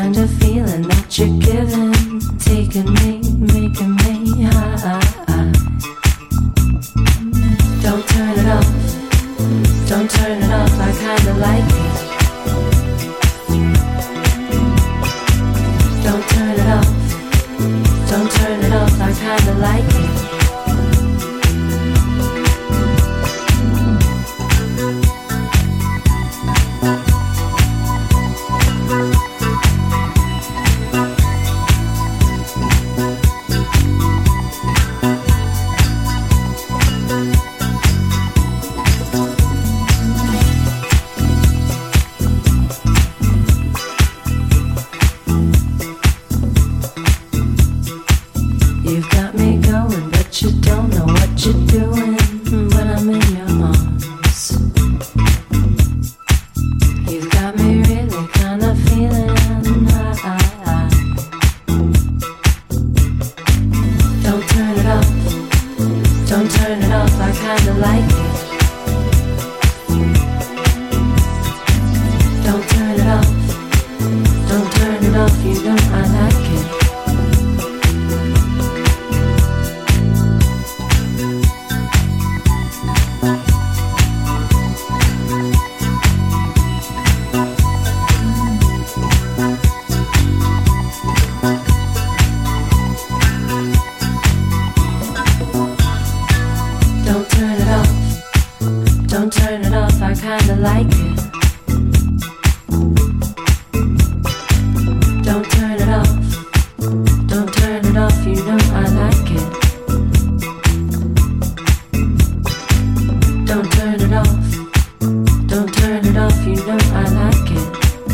kind of feeling that you're giving, taking me, making me high. Don't turn it off, don't turn it off, I kinda like it. Don't turn it off, don't turn it off, I kinda like it. You've got me going, but you don't know what you're doing when I'm in your arms. You've got me really kind of feeling high. Don't turn it off, don't turn it off, I kinda like it. Don't